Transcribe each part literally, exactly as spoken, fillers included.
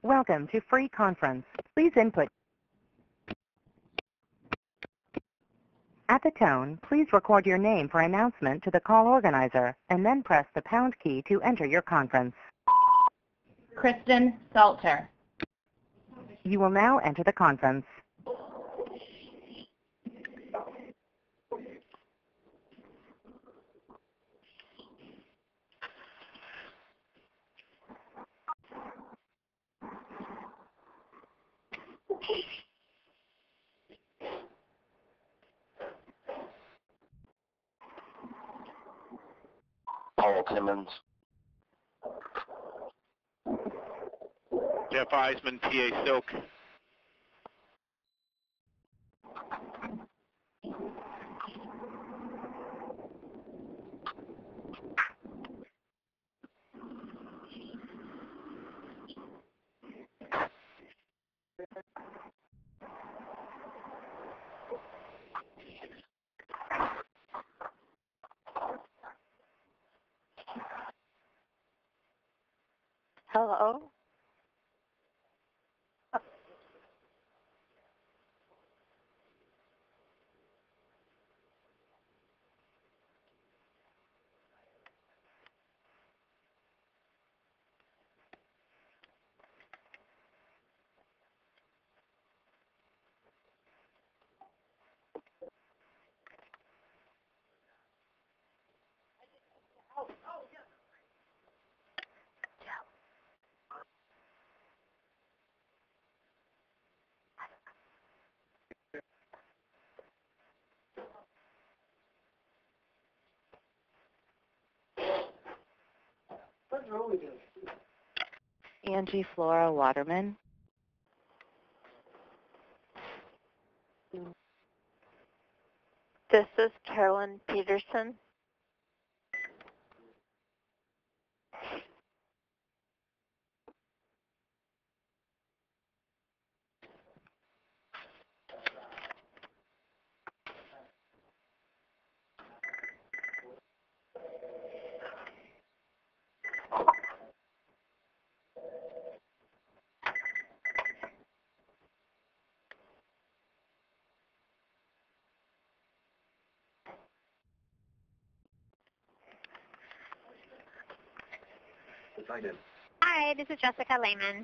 Welcome to Free Conference. Please input. At the tone, please record your name for announcement to the call organizer, and then press the pound key to enter your conference. Kristen Salter. You will now enter the conference. Paul Timmons. Jeff Eisman, P A Silk. Hello? What's wrong with you? Angie Flora Waterman. This is Carolyn Peterson. I did. Hi, this is Jessica Lehman.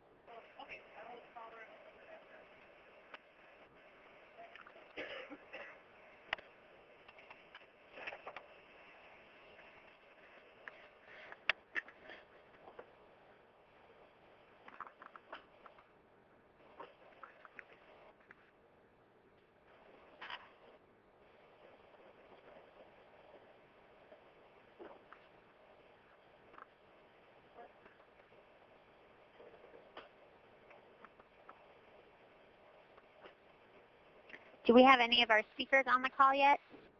Do we have any of our speakers on the call yet?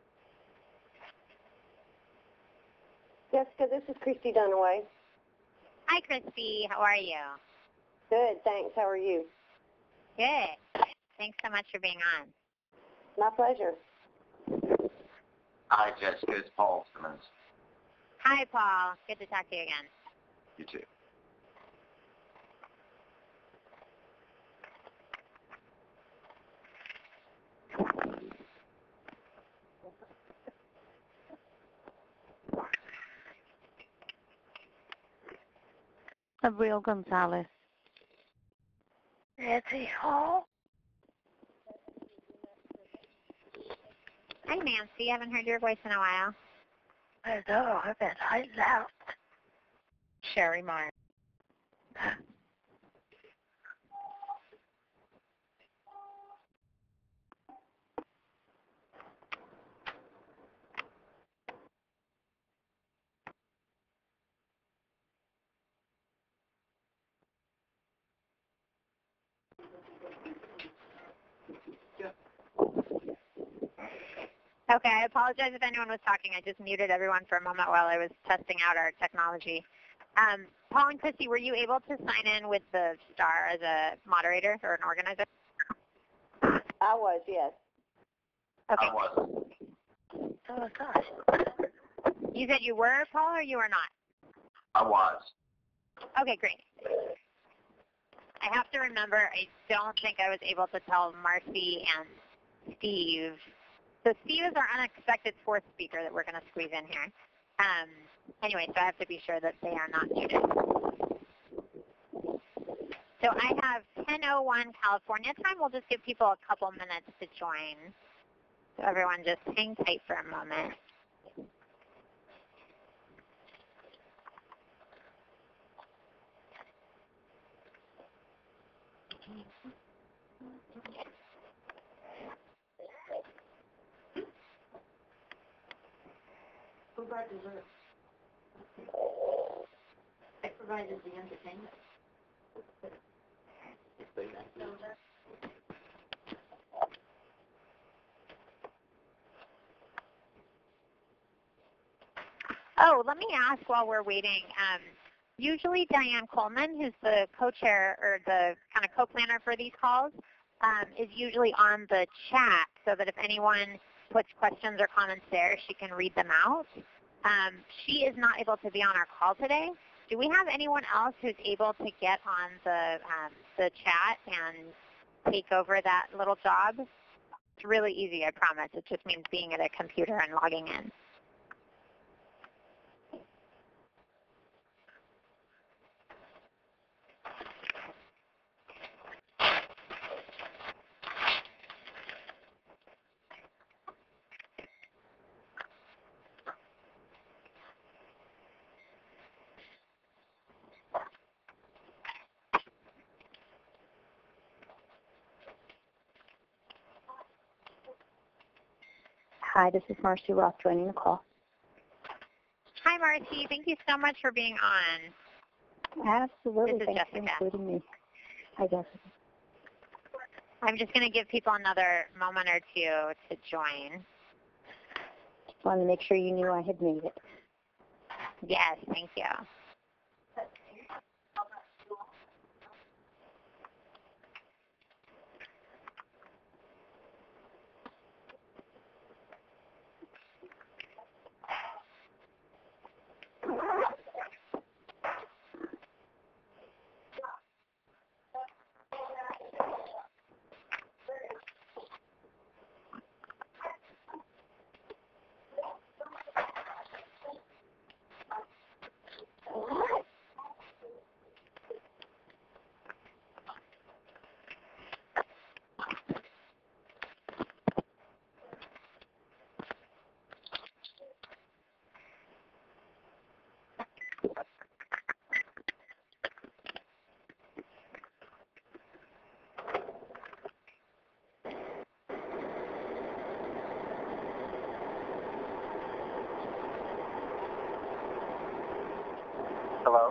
Jessica, this is Christy Dunaway. Hi, Christy. How are you? Good, thanks. How are you? Good. Thanks so much for being on. My pleasure. Hi, Jessica. It's Paul Timmons. Hi, Paul. Good to talk to you again. You too. Abril Gonzalez. Nancy Hall. Hi, Nancy. I haven't heard your voice in a while. I know, I bet I laughed. Sherry Meyer. Okay, I apologize if anyone was talking. I just muted everyone for a moment while I was testing out our technology. Um, Paul and Christy, were you able to sign in with the STAR as a moderator or an organizer? I was, yes. Okay. I was. Oh, gosh. You said you were, Paul, or you were not? I was. Okay, great. I have to remember, I don't think I was able to tell Marcy and Steve. So Steve is our unexpected fourth speaker that we're going to squeeze in here. Um, anyway, so I have to be sure that they are not muted. So I have ten oh one California time. We'll just give people a couple minutes to join. So everyone just hang tight for a moment. Who brought dessert? I provided the entertainment. Oh, let me ask while we're waiting. Um, usually Diane Coleman, who's the co-chair or the kind of co-planner for these calls, um, is usually on the chat so that if anyone puts questions or comments there, she can read them out. Um, she is not able to be on our call today. Do we have anyone else who's able to get on the, um, the chat and take over that little job? It's really easy, I promise. It just means being at a computer and logging in. Hi, this is Marcy Roth joining the call. Hi, Marcy. Thank you so much for being on. Absolutely. This is Thanks Jessica. for including me. Hi, Jessica. I'm just going to give people another moment or two to join. Just wanted to make sure you knew I had made it. Yes, thank you. Hello?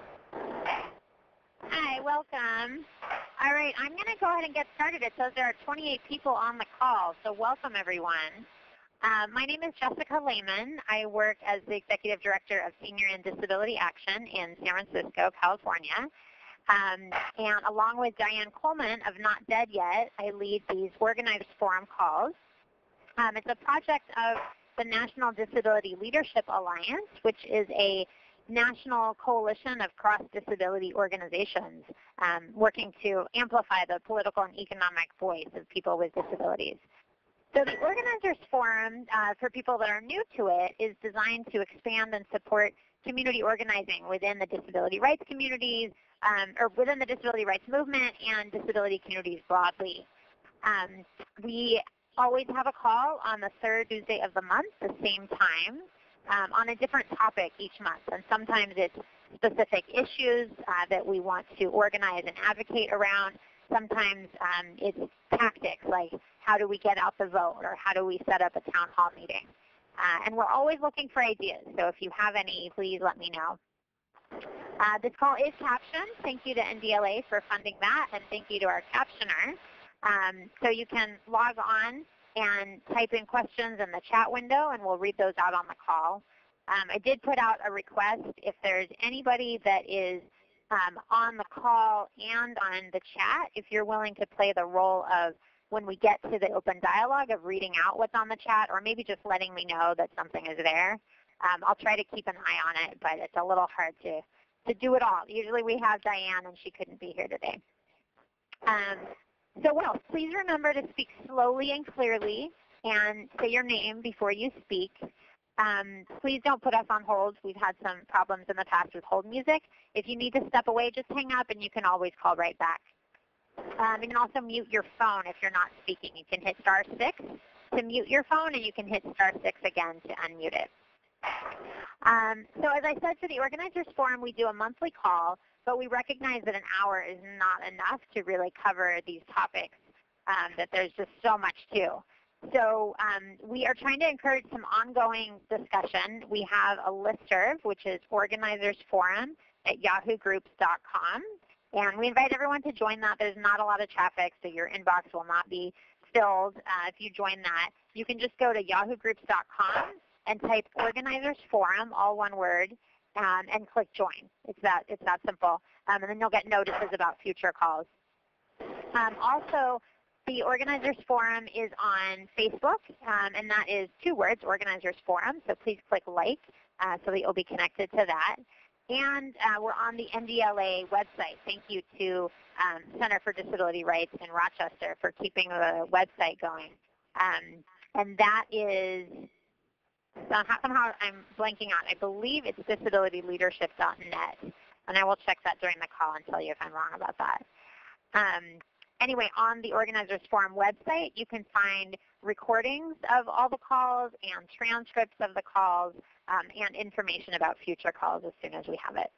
Hi, welcome. All right, I'm going to go ahead and get started. It says there are twenty-eight people on the call, so welcome everyone. Uh, my name is Jessica Lehman. I work as the Executive Director of Senior and Disability Action in San Francisco, California. Um, and along with Diane Coleman of Not Dead Yet, I lead these organized forum calls. Um, it's a project of the National Disability Leadership Alliance, which is a national coalition of cross-disability organizations um, working to amplify the political and economic voice of people with disabilities. So the Organizers Forum, uh, for people that are new to it, is designed to expand and support community organizing within the disability rights communities, um, or within the disability rights movement and disability communities broadly. Um, we always have a call on the third Tuesday of the month, the same time, um, on a different topic each month. And sometimes it's specific issues uh, that we want to organize and advocate around. Sometimes um, it's tactics, like how do we get out the vote, or how do we set up a town hall meeting. Uh, and we're always looking for ideas, so if you have any, please let me know. Uh, this call is captioned. Thank you to N D L A for funding that, and thank you to our captioner. Um, so you can log on and type in questions in the chat window, and we'll read those out on the call. Um, I did put out a request if there's anybody that is um, on the call and on the chat, if you're willing to play the role of, when we get to the open dialogue, of reading out what's on the chat, or maybe just letting me know that something is there. Um, I'll try to keep an eye on it, but it's a little hard to, to do it all. Usually we have Diane, and she couldn't be here today. Um, so what else? Please remember to speak slowly and clearly and say your name before you speak. Um, please don't put us on hold. We've had some problems in the past with hold music. If you need to step away, just hang up and you can always call right back. Um, you can also mute your phone if you're not speaking. You can hit star six to mute your phone, and you can hit star six again to unmute it. Um, so as I said, for the Organizers Forum, we do a monthly call, but we recognize that an hour is not enough to really cover these topics, um, that there's just so much to. So um, we are trying to encourage some ongoing discussion. We have a listserv, which is Organizers Forum at yahoo groups dot com. And we invite everyone to join that. There's not a lot of traffic, so your inbox will not be filled uh, if you join that. You can just go to yahoo groups dot com and type Organizers Forum, all one word, um, and click join. It's that, it's that simple. Um, and then you'll get notices about future calls. Um, also, the Organizers Forum is on Facebook, um, and that is two words, Organizers Forum. So please click like uh, so that you'll be connected to that. And uh, we're on the N D L A website. Thank you to um, Center for Disability Rights in Rochester for keeping the website going. Um, and that is, somehow I'm blanking out. I believe it's disability leadership dot net. And I will check that during the call and tell you if I'm wrong about that. Um, anyway, on the Organizers Forum website, you can find recordings of all the calls and transcripts of the calls um, and information about future calls as soon as we have it.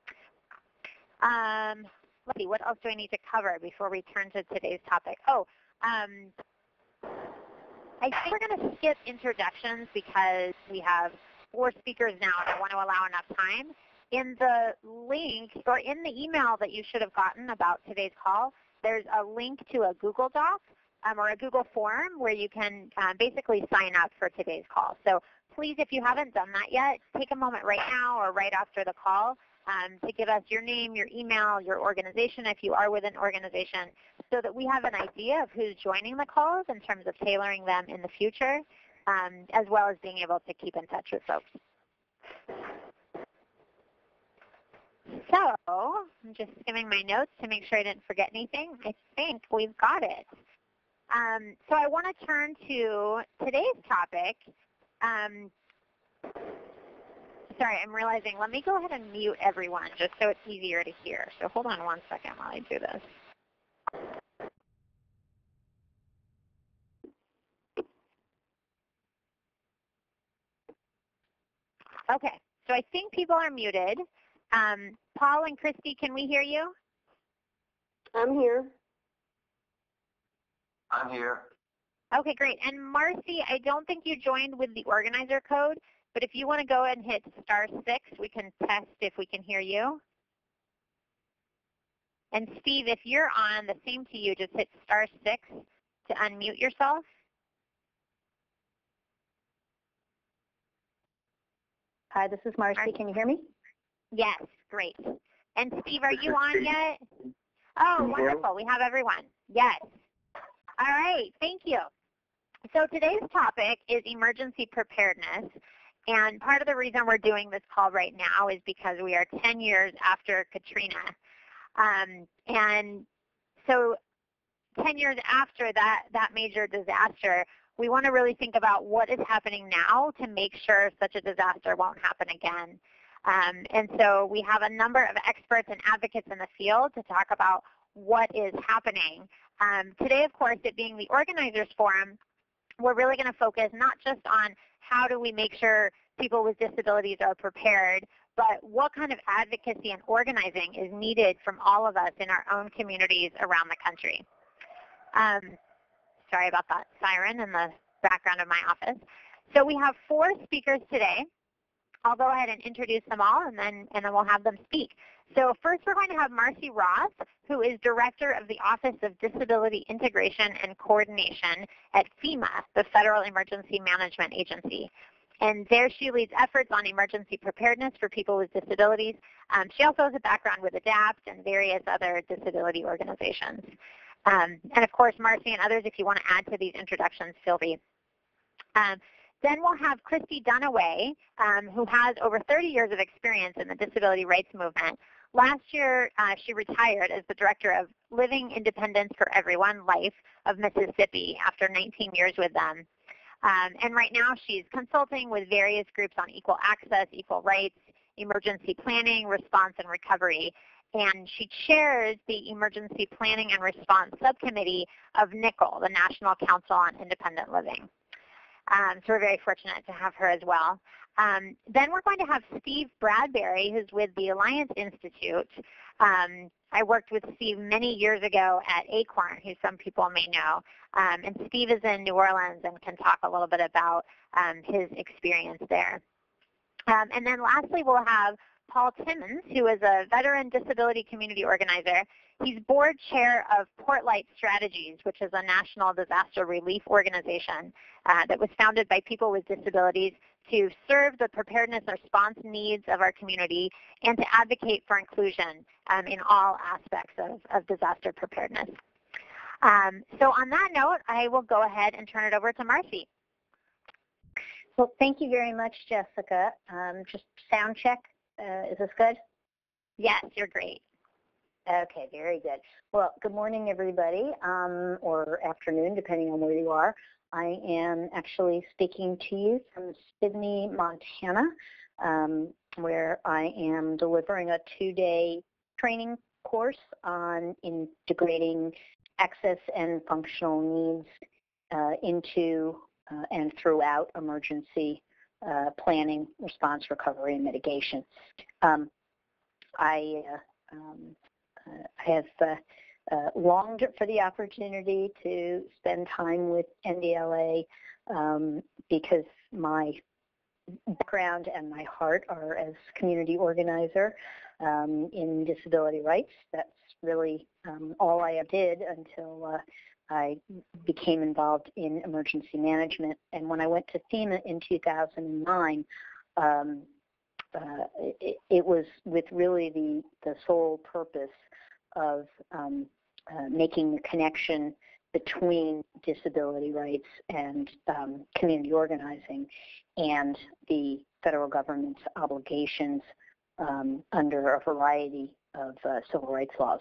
Um, let's see, what else do I need to cover before we turn to today's topic? Oh, um, I think we're going to skip introductions because we have four speakers now and I want to allow enough time. In the link, or in the email that you should have gotten about today's call, there's a link to a Google Doc um, or a Google form where you can uh, basically sign up for today's call. So please, if you haven't done that yet, take a moment right now or right after the call um, to give us your name, your email, your organization if you are with an organization, so that we have an idea of who's joining the calls in terms of tailoring them in the future, um, as well as being able to keep in touch with folks. So I'm just skimming my notes to make sure I didn't forget anything. I think we've got it. Um, so I want to turn to today's topic. Um, sorry, I'm realizing, let me go ahead and mute everyone just so it's easier to hear. So hold on one second while I do this. Okay, so I think people are muted. Um, Paul and Christy, can we hear you? I'm here. I'm here. Okay, great. And Marcy, I don't think you joined with the organizer code, but if you want to go ahead and hit star six, we can test if we can hear you. And Steve, if you're on, the same to you, just hit star six to unmute yourself. Hi, this is Marcy. Marcy. Can you hear me? Yes, great. And Steve, are you on yet? Oh, wonderful. We have everyone. Yes. All right, thank you. So today's topic is emergency preparedness. And part of the reason we're doing this call right now is because we are ten years after Katrina. Um, and so ten years after that, that major disaster, we want to really think about what is happening now to make sure such a disaster won't happen again. Um, and so we have a number of experts and advocates in the field to talk about what is happening. Um, today, of course, it being the Organizers Forum, we're really going to focus not just on how do we make sure people with disabilities are prepared, but what kind of advocacy and organizing is needed from all of us in our own communities around the country. Um, sorry about that siren in the background of my office. So we have four speakers today. I'll go ahead and introduce them all, and then, and then we'll have them speak. So first we're going to have Marcy Ross, who is Director of the Office of Disability Integration and Coordination at FEMA, the Federal Emergency Management Agency. And there she leads efforts on emergency preparedness for people with disabilities. Um, she also has a background with ADAPT and various other disability organizations. Um, and of course, Marcy and others, if you want to add to these introductions, feel free. Um, Then we'll have Christy Dunaway, um, who has over thirty years of experience in the disability rights movement, last year, uh, she retired as the director of Living Independence for Everyone, Life of Mississippi after nineteen years with them. Um, and right now she's consulting with various groups on equal access, equal rights, emergency planning, response, and recovery. And she chairs the Emergency Planning and Response Subcommittee of N C L, the National Council on Independent Living. Um, so we're very fortunate to have her as well. Um, then we're going to have Steve Bradbury, who's with the Alliance Institute. Um, I worked with Steve many years ago at Acorn, who some people may know. Um, and Steve is in New Orleans and can talk a little bit about um, his experience there. Um, and then lastly, we'll have Paul Timmons, who is a veteran disability community organizer. He's board chair of Portlight Strategies, which is a national disaster relief organization uh, that was founded by people with disabilities to serve the preparedness and response needs of our community and to advocate for inclusion um, in all aspects of, of disaster preparedness. Um, so on that note, I will go ahead and turn it over to Marcy. Well, thank you very much, Jessica. Um, just sound check. Uh, is this good? Yes, you're great. Okay, very good. Well, good morning, everybody, um, or afternoon, depending on where you are. I am actually speaking to you from Sidney, Montana, um, where I am delivering a two-day training course on integrating access and functional needs uh, into uh, and throughout emergency uh, planning, response, recovery, and mitigation. Um, I uh, um, uh, have uh, uh, longed for the opportunity to spend time with N D L A um, because my background and my heart are as community organizer um, in disability rights. That's really um, all I did until uh, I became involved in emergency management. And when I went to FEMA in two thousand nine, um, uh, it, it was with really the, the sole purpose of um, uh, making the connection between disability rights and um, community organizing and the federal government's obligations um, under a variety of uh, civil rights laws.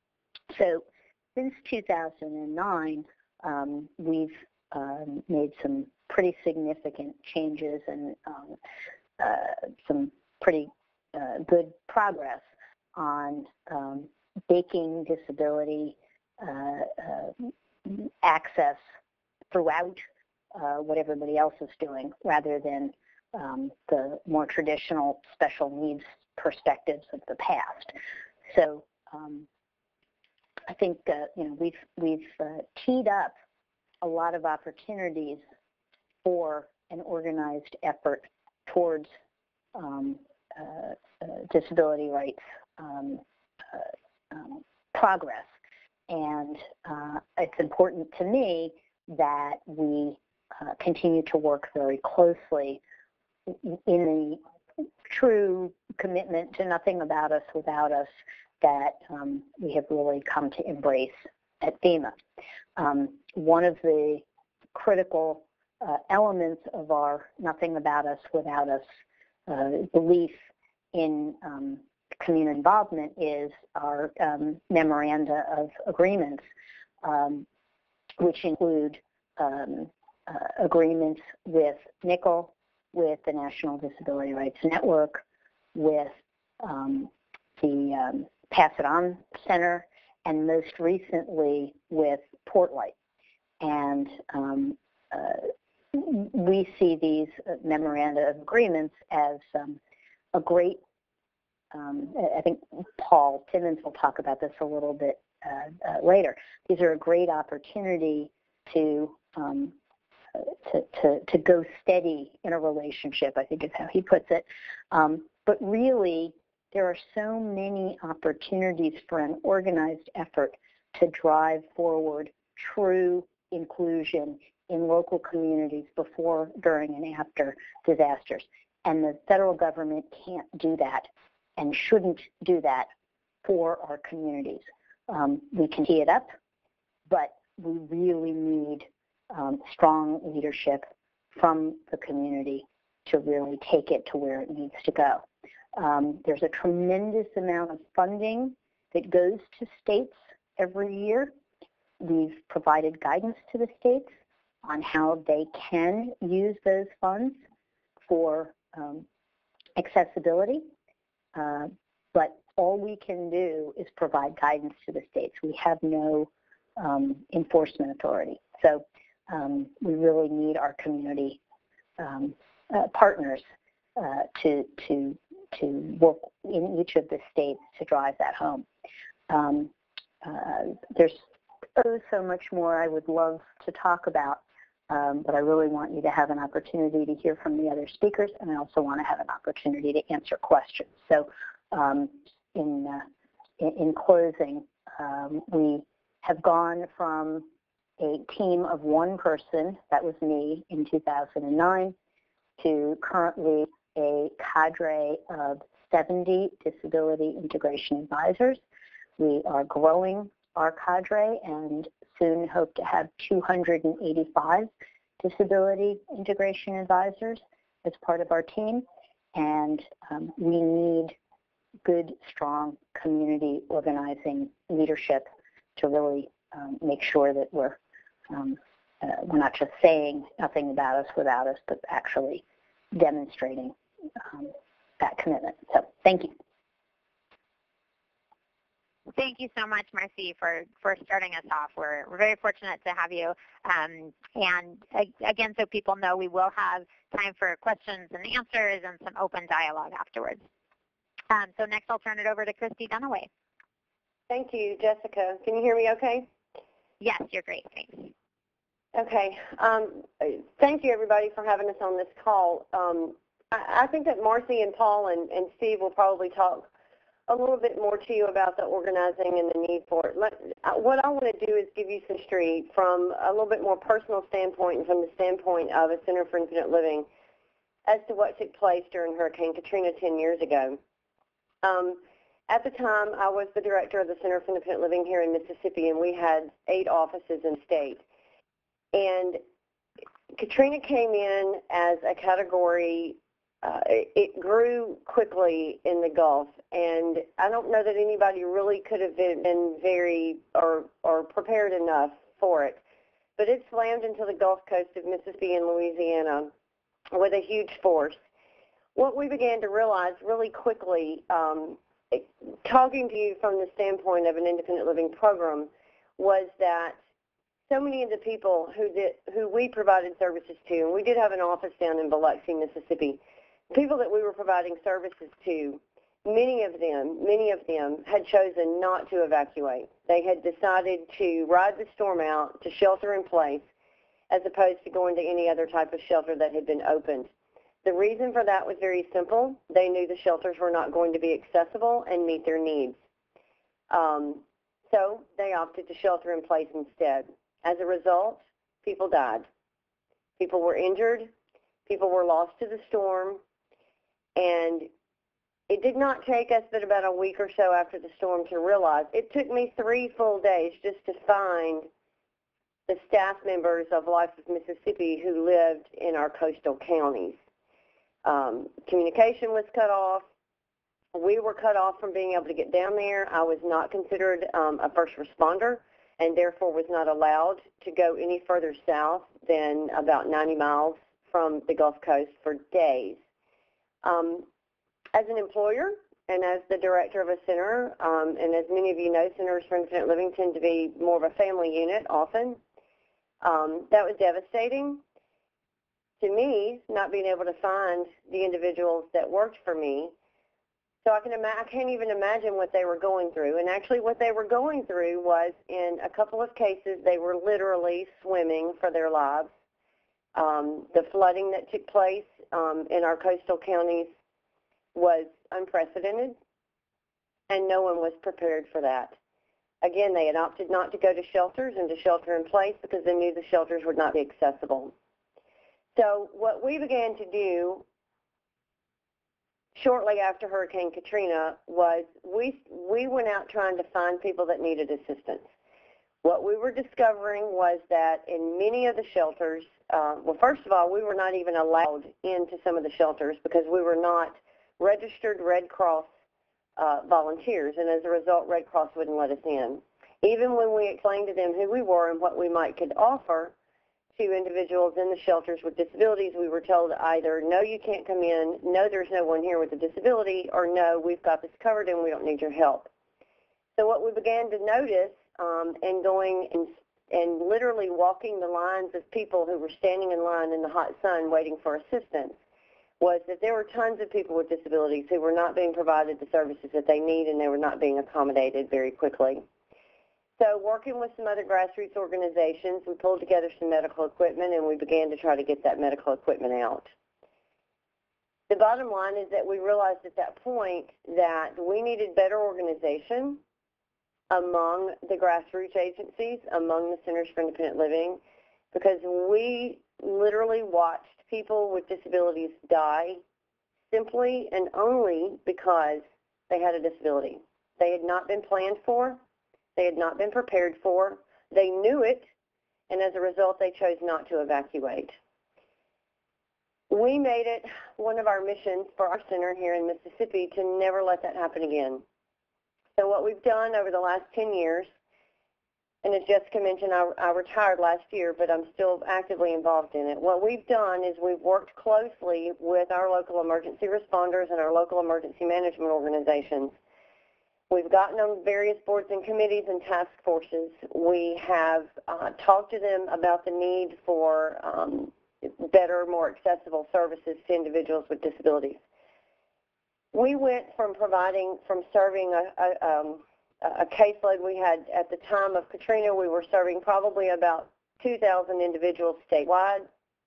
So since two thousand nine, um, we've um, made some pretty significant changes and um, uh, some pretty uh, good progress on um, making disability uh, uh, access throughout uh, what everybody else is doing, rather than um, the more traditional special needs perspectives of the past. So um, I think uh, you know we've we've uh, teed up a lot of opportunities for an organized effort towards um, uh, uh, disability rights um, uh, um, progress, and uh, it's important to me that we uh, continue to work very closely in the true commitment to nothing about us without us that um, we have really come to embrace at FEMA. Um, one of the critical uh, elements of our nothing about us without us uh, belief in um, community involvement is our um, memoranda of agreements, um, which include um, uh, agreements with N C L, with the National Disability Rights Network, with um, the um, Pass It On Center, and most recently with Portlight. And um, uh, we see these uh, memoranda of agreements as um, a great, um, I think Paul Timmons will talk about this a little bit uh, uh, later. These are a great opportunity to, um, to, to, to go steady in a relationship, I think is how he puts it. Um, but really, there are so many opportunities for an organized effort to drive forward true inclusion in local communities before, during, and after disasters. And the federal government can't do that and shouldn't do that for our communities. Um, we can tee it up, but we really need um, strong leadership from the community to really take it to where it needs to go. Um, there's a tremendous amount of funding that goes to states every year. We've provided guidance to the states on how they can use those funds for um, accessibility, uh, but all we can do is provide guidance to the states. We have no um, enforcement authority. So um, we really need our community um, uh, partners uh, to, to, to work in each of the states to drive that home. Um, uh, there's oh so much more I would love to talk about, um, but I really want you to have an opportunity to hear from the other speakers, and I also want to have an opportunity to answer questions. So um, in, uh, in, in closing, um, we have gone from a team of one person, that was me in two thousand nine, to currently a cadre of seventy disability integration advisors. We are growing our cadre and soon hope to have two hundred eighty-five disability integration advisors as part of our team. And um, we need good, strong community organizing leadership to really um, make sure that we're, um, uh, we're not just saying nothing about us without us, but actually demonstrating um, that commitment. So thank you. Thank you so much, Marcy, for, for starting us off. We're, we're very fortunate to have you. Um, and again, so people know, we will have time for questions and answers and some open dialogue afterwards. Um, so next I'll turn it over to Christy Dunaway. Thank you, Jessica. Can you hear me okay? Yes, you're great. Thanks. Okay. Um, thank you, everybody, for having us on this call. Um, I, I think that Marcy and Paul and, and Steve will probably talk a little bit more to you about the organizing and the need for it. Let, what I want to do is give you some history from a little bit more personal standpoint and from the standpoint of a Center for Independent Living as to what took place during Hurricane Katrina ten years ago. Um, at the time, I was the director of the Center for Independent Living here in Mississippi, and we had eight offices in the state. And Katrina came in as a category. Uh, it, it grew quickly in the Gulf, and I don't know that anybody really could have been, been very or, or prepared enough for it. But it slammed into the Gulf Coast of Mississippi and Louisiana with a huge force. What we began to realize really quickly, um, it, talking to you from the standpoint of an independent living program, was that so many of the people who did, who we provided services to, and we did have an office down in Biloxi, Mississippi, people that we were providing services to, many of them, many of them had chosen not to evacuate. They had decided to ride the storm out, to shelter in place, as opposed to going to any other type of shelter that had been opened. The reason for that was very simple. They knew the shelters were not going to be accessible and meet their needs. Um, so they opted to shelter in place instead. As a result, people died. People were injured. People were lost to the storm. And it did not take us but about a week or so after the storm to realize. It took me three full days just to find the staff members of Life of Mississippi who lived in our coastal counties. Um, communication was cut off. We were cut off from being able to get down there. I was not considered um, a first responder and therefore was not allowed to go any further south than about ninety miles from the Gulf Coast for days. Um, as an employer and as the director of a center, um, and as many of you know, Centers for Independent Living tend to be more of a family unit often. Um, that was devastating to me, not being able to find the individuals that worked for me. So I, can ima- I can't even imagine what they were going through. And actually what they were going through was, in a couple of cases, they were literally swimming for their lives. Um, the flooding that took place um, in our coastal counties was unprecedented, and no one was prepared for that. Again, they had opted not to go to shelters and to shelter in place because they knew the shelters would not be accessible. So what we began to do shortly after Hurricane Katrina was we, we went out trying to find people that needed assistance. What we were discovering was that in many of the shelters, uh, well, first of all, we were not even allowed into some of the shelters because we were not registered Red Cross uh, volunteers, and as a result, Red Cross wouldn't let us in. Even when we explained to them who we were and what we might could offer to individuals in the shelters with disabilities, we were told either, no, you can't come in, no, there's no one here with a disability, or no, we've got this covered and we don't need your help. So what we began to notice um, and going and, and literally walking the lines of people who were standing in line in the hot sun waiting for assistance was that there were tons of people with disabilities who were not being provided the services that they need, and they were not being accommodated very quickly. So working with some other grassroots organizations, we pulled together some medical equipment, and we began to try to get that medical equipment out. The bottom line is that we realized at that point that we needed better organization among the grassroots agencies, among the Centers for Independent Living, because we literally watched people with disabilities die simply and only because they had a disability. They had not been planned for. They had not been prepared for. They knew it, and as a result, they chose not to evacuate. We made it one of our missions for our center here in Mississippi to never let that happen again. So what we've done over the last ten years, and as Jessica mentioned, I, I retired last year, but I'm still actively involved in it. What we've done is we've worked closely with our local emergency responders and our local emergency management organizations. We've gotten on various boards and committees and task forces. We have uh, talked to them about the need for um, better, more accessible services to individuals with disabilities. We went from providing, from serving a, a, um, a caseload we had at the time of Katrina, we were serving probably about two thousand individuals statewide.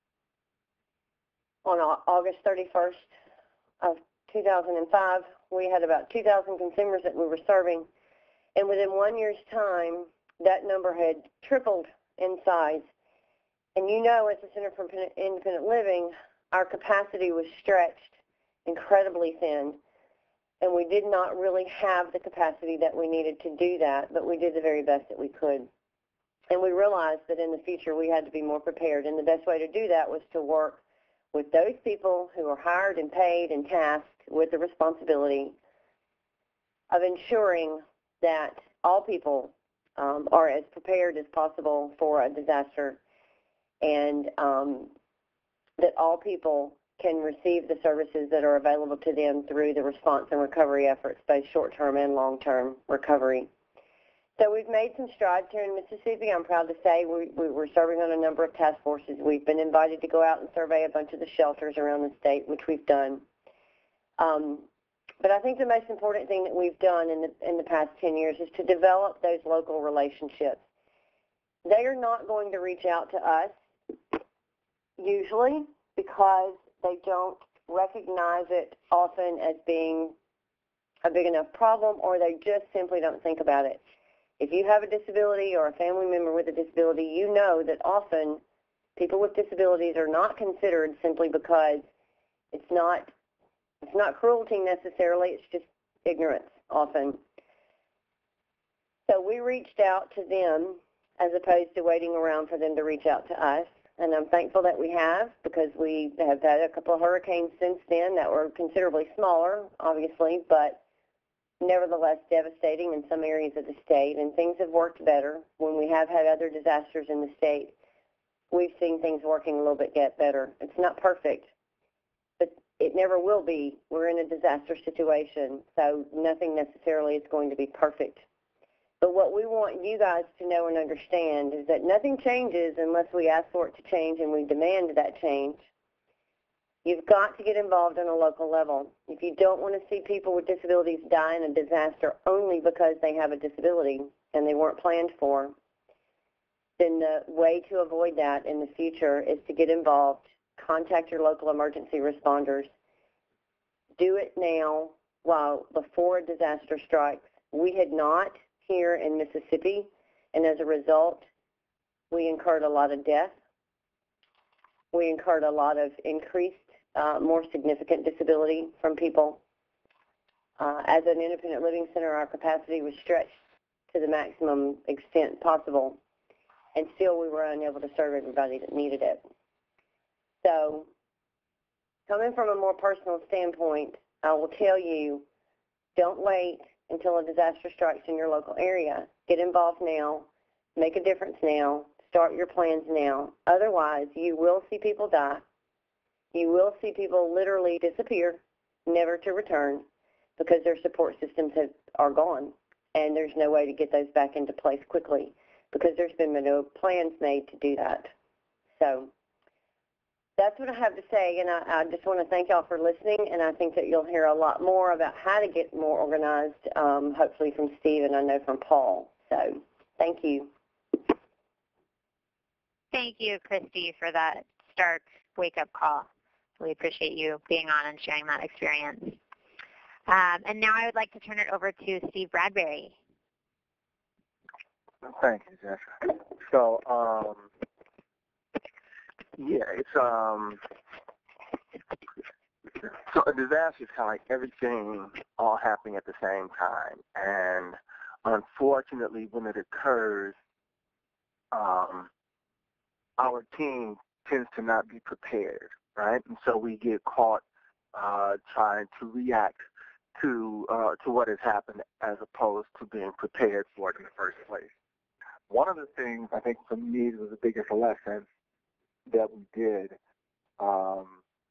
On August thirty-first of two thousand five, we had about two thousand consumers that we were serving, and within one year's time, that number had tripled in size. And you know, as a Center for Independent Living, our capacity was stretched incredibly thin, and we did not really have the capacity that we needed to do that, but we did the very best that we could. And we realized that in the future we had to be more prepared, and the best way to do that was to work with those people who are hired and paid and tasked with the responsibility of ensuring that all people um, are as prepared as possible for a disaster, and um, that all people can receive the services that are available to them through the response and recovery efforts, both short-term and long-term recovery. So we've made some strides here in Mississippi. I'm proud to say we, we were serving on a number of task forces. We've been invited to go out and survey a bunch of the shelters around the state, which we've done. Um, but I think the most important thing that we've done in the, in the past ten years is to develop those local relationships. They are not going to reach out to us, usually, because they don't recognize it often as being a big enough problem, or they just simply don't think about it. If you have a disability or a family member with a disability, you know that often people with disabilities are not considered simply because it's not, it's not cruelty necessarily, it's just ignorance often. So we reached out to them as opposed to waiting around for them to reach out to us. And I'm thankful that we have, because we have had a couple of hurricanes since then that were considerably smaller, obviously, but nevertheless devastating in some areas of the state, and things have worked better. When we have had other disasters in the state, we've seen things working a little bit get better. It's not perfect, but it never will be. We're in a disaster situation, so nothing necessarily is going to be perfect. But what we want you guys to know and understand is that nothing changes unless we ask for it to change and we demand that change. You've got to get involved on a local level. If you don't want to see people with disabilities die in a disaster only because they have a disability and they weren't planned for, then the way to avoid that in the future is to get involved, contact your local emergency responders. Do it now while before a disaster strikes. We had not here in Mississippi, and as a result, we incurred a lot of death. We incurred a lot of increased, uh, more significant disability from people. Uh, as an independent living center, our capacity was stretched to the maximum extent possible, and still we were unable to serve everybody that needed it. So, coming from a more personal standpoint, I will tell you, don't wait until a disaster strikes in your local area. Get involved now. Make a difference now. Start your plans now. Otherwise, you will see people die. You will see people literally disappear, never to return, because their support systems have, are gone, and there's no way to get those back into place quickly because there's been no plans made to do that. So that's what I have to say, and I, I just want to thank y'all for listening, and I think that you'll hear a lot more about how to get more organized, um, hopefully from Steve and I know from Paul. So thank you. Thank you, Christy, for that stark wake-up call. We appreciate you being on and sharing that experience. Um, and now I would like to turn it over to Steve Bradbury. Thank you, Jessica. So, um, yeah, it's um, so a disaster is kind of like everything all happening at the same time, and unfortunately, when it occurs, um, our team tends to not be prepared, right? And so we get caught uh, trying to react to uh, to what has happened as opposed to being prepared for it in the first place. One of the things I think for me was the biggest lesson that we did um,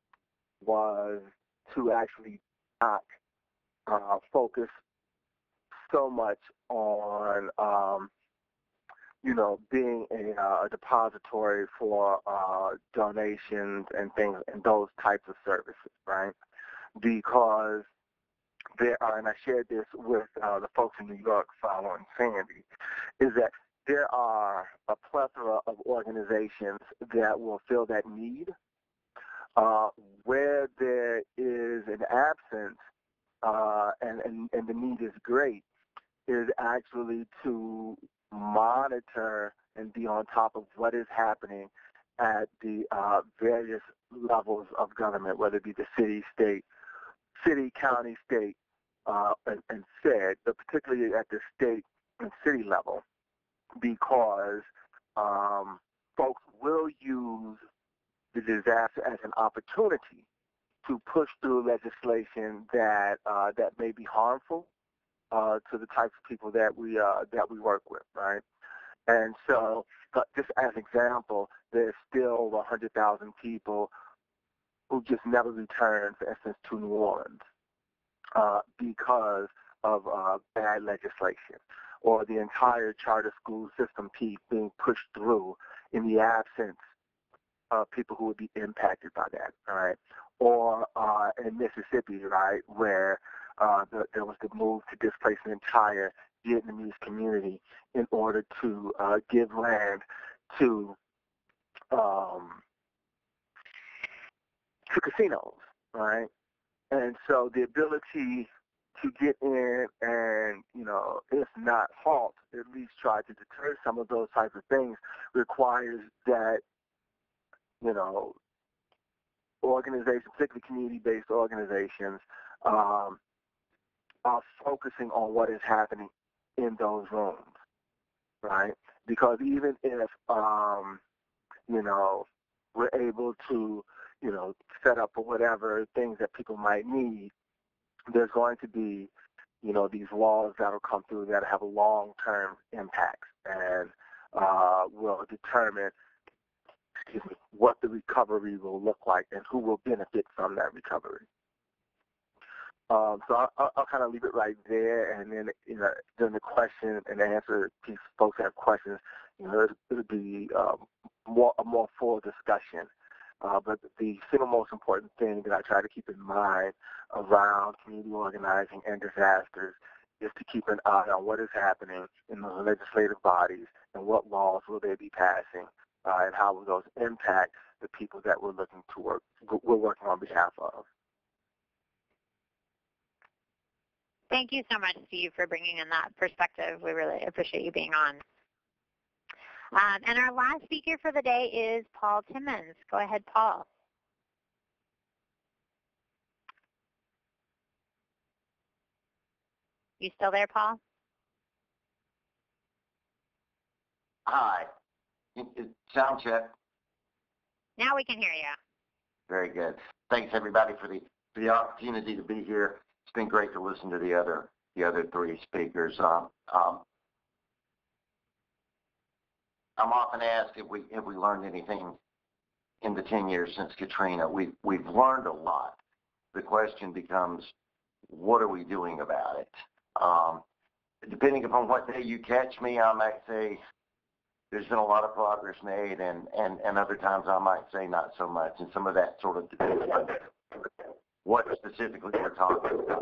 was to actually not uh, focus so much on um, you know, being a, uh, a depository for uh, donations and things and those types of services, right? Because there are, and I shared this with uh, the folks in New York following Sandy, is that there are a plethora of organizations that will fill that need. Uh, where there is an absence uh, and, and, and the need is great, is actually to monitor and be on top of what is happening at the uh, various levels of government, whether it be the city, state, city, county, state, uh, and, and Fed, but particularly at the state and city level, because um, folks will use the disaster as an opportunity to push through legislation that uh, that may be harmful Uh, to the types of people that we uh, that we work with, right? And so, uh, just as an example, there's still over one hundred thousand people who just never returned, for instance, to New Orleans uh, because of uh, bad legislation, or the entire charter school system piece being pushed through in the absence of people who would be impacted by that, all right? Or uh, in Mississippi, right, where Uh, the, there was the move to displace an entire Vietnamese community in order to uh, give land to um, to casinos, right? And so the ability to get in and, you know, if not halt, at least try to deter some of those types of things requires that, you know, organizations, particularly community-based organizations, um, are focusing on what is happening in those rooms, right? Because even if, um, you know, we're able to, you know, set up or whatever things that people might need, there's going to be, you know, these walls that will come through that have long-term impacts and uh, will determine, excuse me, what the recovery will look like and who will benefit from that recovery. Um, so I'll, I'll kind of leave it right there, and then, you know, during the question and answer piece, folks have questions, you know, it'll, it'll be um, more a more full discussion. Uh, but the single most important thing that I try to keep in mind around community organizing and disasters is to keep an eye on what is happening in the legislative bodies and what laws will they be passing, uh, and how will those impact the people that we're looking to work, we're working on behalf of. Thank you so much, Steve, for bringing in that perspective. We really appreciate you being on. Um, and our last speaker for the day is Paul Timmons. Go ahead, Paul. You still there, Paul? Hi. Sound check. Now we can hear you. Very good. Thanks, everybody, for the for the opportunity to be here. It's been great to listen to the other the other three speakers. Um, um, I'm often asked if we if we learned anything in the ten years since Katrina. We've we've learned a lot. The question becomes, what are we doing about it? Um, depending upon what day you catch me, I might say there's been a lot of progress made, and, and, and other times I might say not so much, and some of that sort of depends on what specifically we're talking about.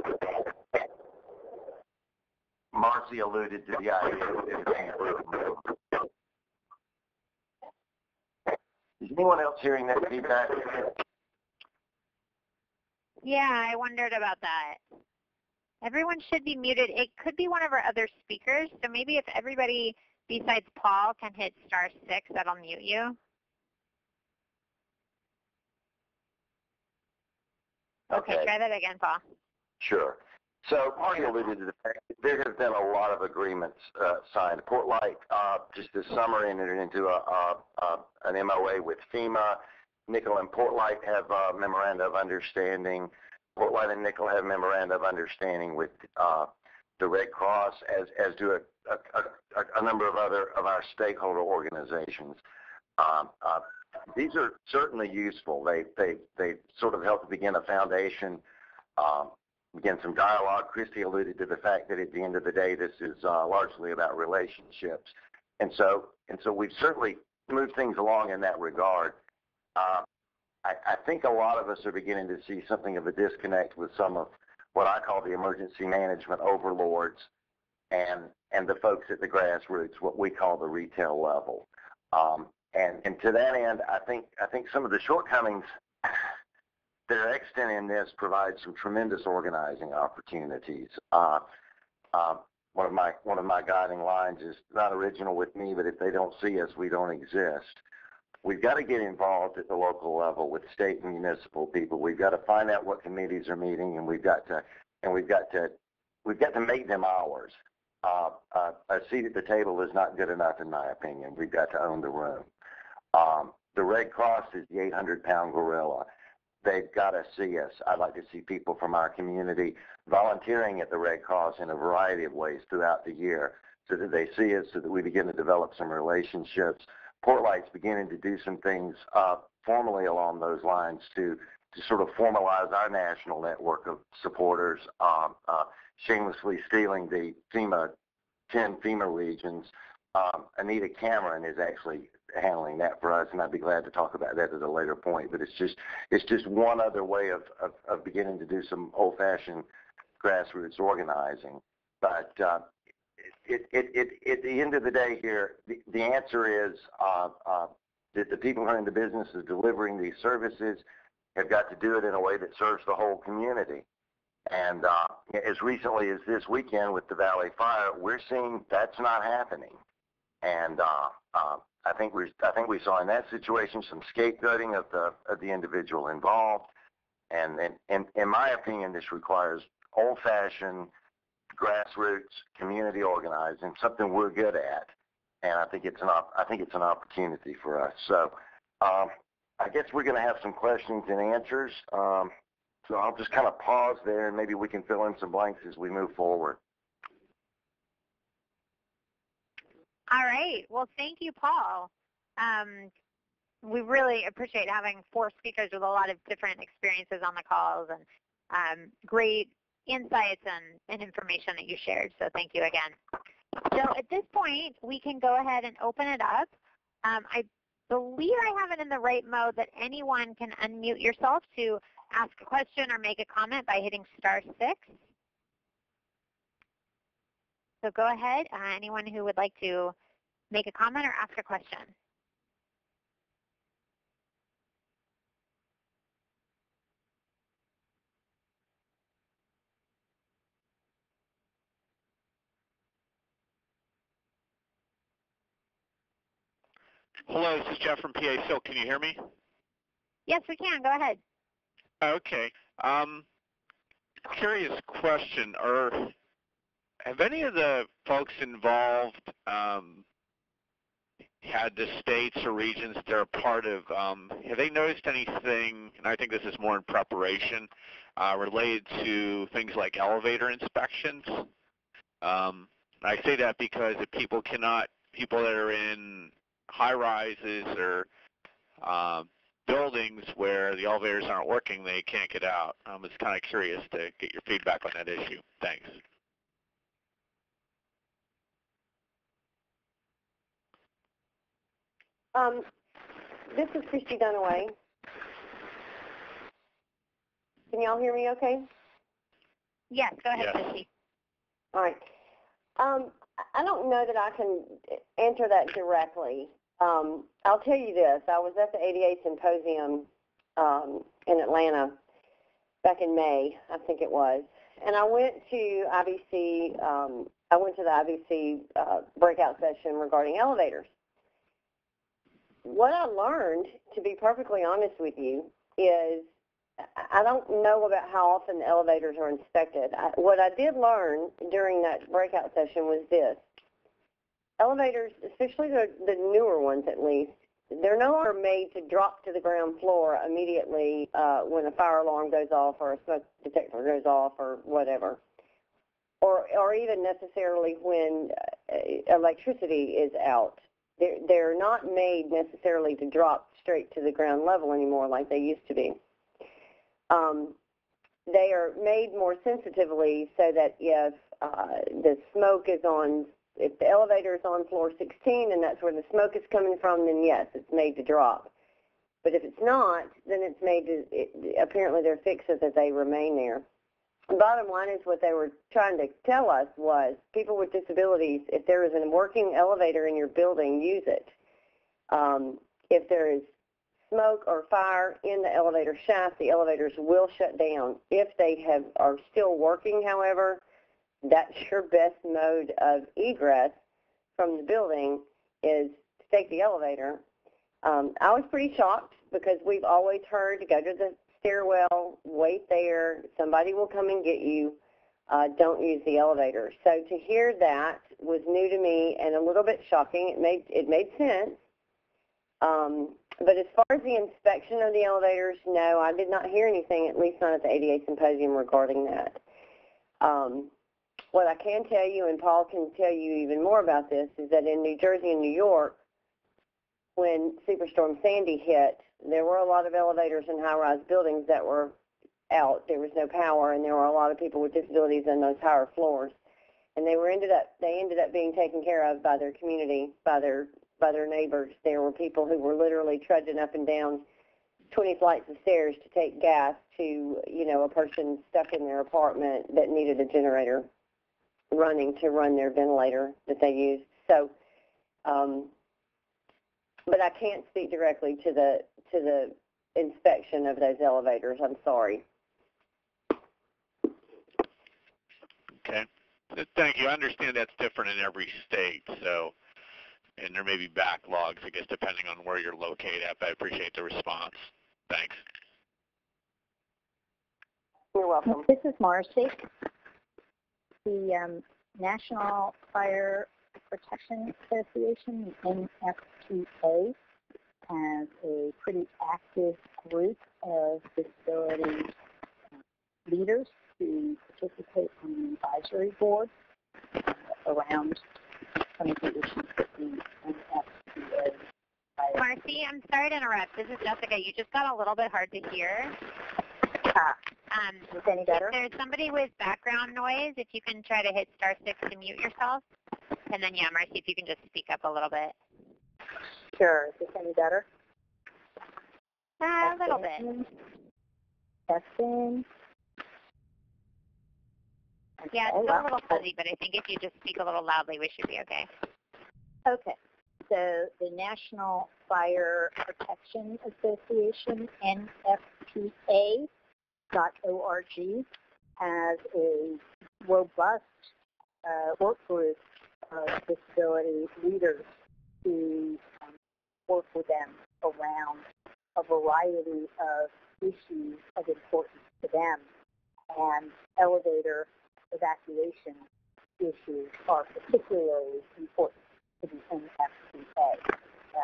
Marcy alluded to the idea of is anyone else hearing that feedback? Yeah, I wondered about that. Everyone should be muted. It could be one of our other speakers, so maybe if everybody besides Paul can hit star six, that'll mute you. Okay, Okay. try that again, Paul. Sure. So Marty alluded to the fact that there have been a lot of agreements uh, signed. Port Light uh, just this summer entered into a, a, a, an M O A with FEMA. Nickel and Port Light have a memoranda of understanding. Port Light and Nickel have memoranda of understanding with uh, the Red Cross, as as do a, a, a, a number of other of our stakeholder organizations. Um, uh, these are certainly useful. They they they sort of help to begin a foundation, um, begin some dialogue. Christy alluded to the fact that at the end of the day, this is uh, largely about relationships, and so and so we've certainly moved things along in that regard. Uh, I, I think a lot of us are beginning to see something of a disconnect with some of what I call the emergency management overlords and and the folks at the grassroots, what we call the retail level. Um, and, and to that end, I think I think some of the shortcomings that are extant in this provide some tremendous organizing opportunities. Uh, uh, one of my one of my guiding lines is not original with me, but if they don't see us, we don't exist. We've got to get involved at the local level with state and municipal people. We've got to find out what committees are meeting, and we've got to and we've got to we've got to make them ours. Uh, uh, a seat at the table is not good enough, in my opinion. We've got to own the room. Um, the Red Cross is the eight hundred pound gorilla. They've got to see us. I'd like to see people from our community volunteering at the Red Cross in a variety of ways throughout the year, so that they see us, so that we begin to develop some relationships. Port Light's beginning to do some things uh, formally along those lines to to sort of formalize our national network of supporters, um, uh, shamelessly stealing the FEMA, ten FEMA regions. Um, Anita Cameron is actually handling that for us, and I'd be glad to talk about that at a later point. But it's just it's just one other way of, of, of beginning to do some old-fashioned grassroots organizing. But uh, It, it, it, at the end of the day here, the, the answer is uh, uh, that the people who are in the business of delivering these services have got to do it in a way that serves the whole community. And uh, as recently as this weekend with the Valley Fire, we're seeing that's not happening. And uh, uh, I think we I think we saw in that situation some scapegoating of the of the individual involved. And, and, and in my opinion, this requires old-fashioned grassroots community organizing, something we're good at, and I think it's an op- I think it's an opportunity for us. So um, I guess we're going to have some questions and answers. Um, so I'll just kind of pause there, and maybe we can fill in some blanks as we move forward. All right. Well, thank you, Paul. Um, we really appreciate having four speakers with a lot of different experiences on the calls, and um, great insights and, and information that you shared, so thank you again. So at this point, we can go ahead and open it up. Um, I believe I have it in the right mode that anyone can unmute yourself to ask a question or make a comment by hitting star six. So go ahead, uh, anyone who would like to make a comment or ask a question. Hello, this is Jeff from P A Silk. Can you hear me? Yes, we can. Go ahead. Okay. Um, curious question. Are, have any of the folks involved um, had the states or regions that they're a part of, um, have they noticed anything, and I think this is more in preparation, uh, related to things like elevator inspections? Um, I say that because if people cannot, people that are in high-rises or um, buildings where the elevators aren't working, they can't get out. I'm just kind of curious to get your feedback on that issue. Thanks. Um, this is Christy Dunaway. Can y'all hear me okay? Yes, go ahead, Yes. Christy. All right. Um, I don't know that I can answer that directly. Um, I'll tell you this. I was at the A D A Symposium um, in Atlanta back in May, I think it was, and I went to I B C, um, I went to the I B C uh, breakout session regarding elevators. What I learned, to be perfectly honest with you, is I don't know about how often the elevators are inspected. I, what I did learn during that breakout session was this. Elevators, especially the, the newer ones at least, they're no longer made to drop to the ground floor immediately uh, when a fire alarm goes off or a smoke detector goes off or whatever, or, or even necessarily when uh, electricity is out. They're, they're not made necessarily to drop straight to the ground level anymore like they used to be. Um, they are made more sensitively so that if uh, the smoke is on, if the elevator is on floor sixteen and that's where the smoke is coming from, then yes, it's made to drop. But if it's not, then it's made to, it, apparently they're fixed so that they remain there. The bottom line is what they were trying to tell us was people with disabilities, if there is a working elevator in your building, use it. Um, if there is smoke or fire in the elevator shaft, the elevators will shut down. If they have are still working, however, that's your best mode of egress from the building is to take the elevator. Um, I was pretty shocked because we've always heard to go to the stairwell, wait there, somebody will come and get you, uh, don't use the elevator. So to hear that was new to me and a little bit shocking. It made, it made sense. Um, but as far as the inspection of the elevators, no, I did not hear anything, at least not at the A D A Symposium regarding that. Um, what I can tell you, and Paul can tell you even more about this, is that in New Jersey and New York, when Superstorm Sandy hit, there were a lot of elevators in high-rise buildings that were out. There was no power, and there were a lot of people with disabilities in those higher floors. And they were ended up they ended up being taken care of by their community, by their by their neighbors. There were people who were literally trudging up and down twenty flights of stairs to take gas to, you know, a person stuck in their apartment that needed a generator running to run their ventilator that they used. So, um, but I can't speak directly to the to the inspection of those elevators. I'm sorry. Okay. Thank you. I understand that's different in every state, so, and there may be backlogs, I guess, depending on where you're located at, but I appreciate the response. Thanks. You're welcome. This is Marcy. The um, National Fire Protection Association, the N F P A, has a pretty active group of disability leaders who participate on the advisory board uh, around some of the issues that the N F P A. Marcy, I'm sorry to interrupt. This is Jessica. You just got a little bit hard to hear. Ah, Um, is any better? If there's somebody with background noise, if you can try to hit star six to mute yourself. And then, yeah, Marcy, if you can just speak up a little bit. Sure. Is this any better? Uh, a little bit. Testing. Yeah, it's Okay, still a well, little fuzzy, but I think if you just speak a little loudly, we should be okay. Okay. So the National Fire Protection Association, N F P A dot org, has a robust uh, work group of disability leaders who um, work with them around a variety of issues of importance to them. And elevator evacuation issues are particularly important to the N F P A.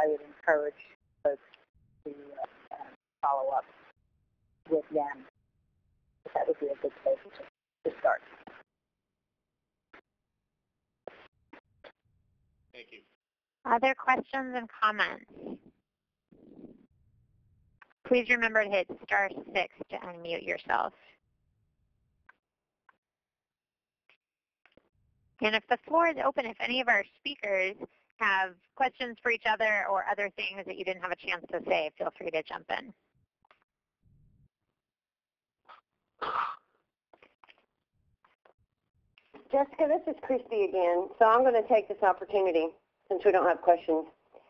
I would encourage folks to uh, um, follow up with them. That would be a good place to, to start. Thank you. Other questions and comments? Please remember to hit star six to unmute yourself. And if the floor is open, if any of our speakers have questions for each other or other things that you didn't have a chance to say, feel free to jump in. Jessica, this is Christy again. So I'm going to take this opportunity, since we don't have questions.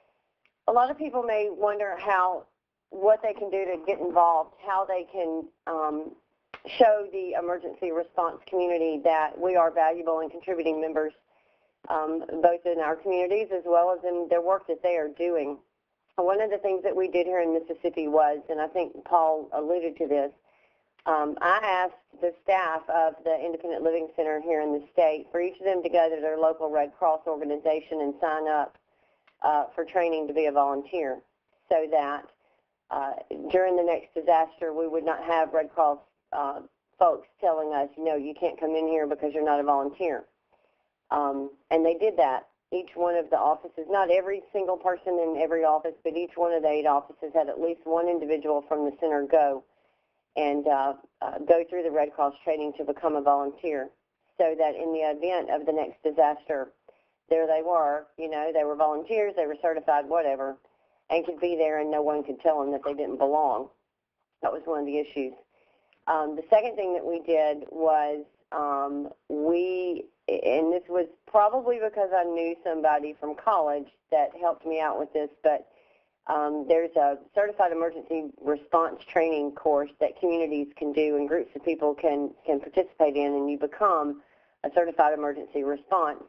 A lot of people may wonder how, what they can do to get involved, how they can um, show the emergency response community that we are valuable and contributing members, um, both in our communities as well as in their work that they are doing. One of the things that we did here in Mississippi was, and I think Paul alluded to this, um, I asked the staff of the Independent Living Center here in the state for each of them to go to their local Red Cross organization and sign up uh, for training to be a volunteer, so that uh, during the next disaster we would not have Red Cross uh, folks telling us, you know, you can't come in here because you're not a volunteer. Um, and they did that. Each one of the offices, not every single person in every office, but each one of the eight offices had at least one individual from the center go and uh, uh, go through the Red Cross training to become a volunteer, so that in the event of the next disaster, there they were, you know, they were volunteers, they were certified, whatever, and could be there and no one could tell them that they didn't belong. That was one of the issues. Um, the second thing that we did was um, we, and this was probably because I knew somebody from college that helped me out with this, but um, there's a certified emergency response training course that communities can do and groups of people can, can participate in, and you become a certified emergency response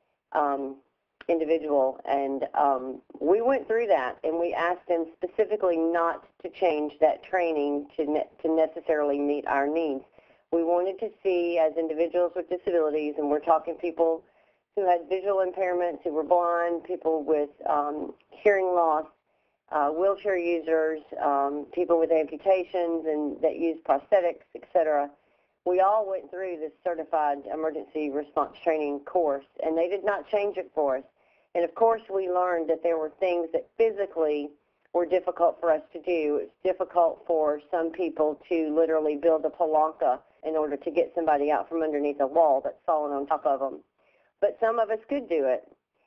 um, individual. And um, we went through that, and we asked them specifically not to change that training to, ne to necessarily meet our needs. We wanted to see, as individuals with disabilities, and we're talking people who had visual impairments, who were blind, people with um, hearing loss, uh, wheelchair users, um, people with amputations and that use prosthetics, et cetera. We all went through this certified emergency response training course, and they did not change it for us. And of course, we learned that there were things that physically were difficult for us to do. It's difficult for some people to literally build a palanca in order to get somebody out from underneath a wall that's fallen on top of them. But some of us could do it.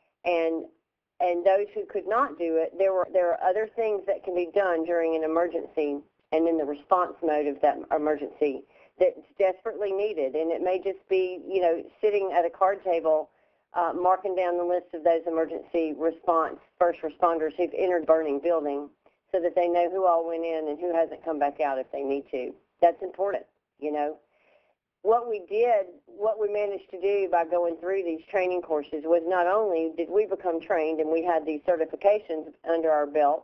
And and those who could not do it, there were there are other things that can be done during an emergency and in the response mode of that emergency that's desperately needed. And it may just be, you know, sitting at a card table uh, marking down the list of those emergency response first responders who've entered burning building so that they know who all went in and who hasn't come back out if they need to. That's important, you know. What we did, what we managed to do by going through these training courses was not only did we become trained and we had these certifications under our belt,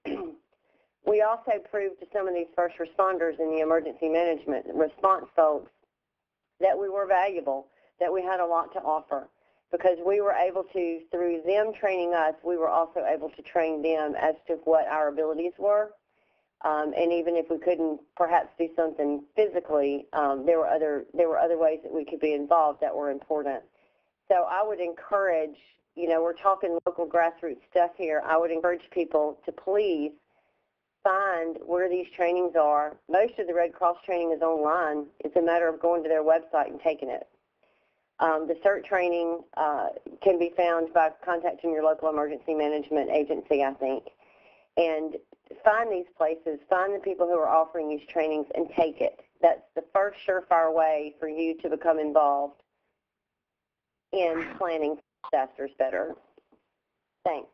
we also proved to some of these first responders in the emergency management response folks that we were valuable, that we had a lot to offer, because we were able to, through them training us, we were also able to train them as to what our abilities were. Um, and even if we couldn't perhaps do something physically, um, there were other there were other ways that we could be involved that were important. So I would encourage, you know, we're talking local grassroots stuff here. I would encourage people to please find where these trainings are. Most of the Red Cross training is online. It's a matter of going to their website and taking it. Um, the CERT training uh, can be found by contacting your local emergency management agency, I think. And find these places, find the people who are offering these trainings and take it. That's the first surefire way for you to become involved in planning disasters better. Thanks.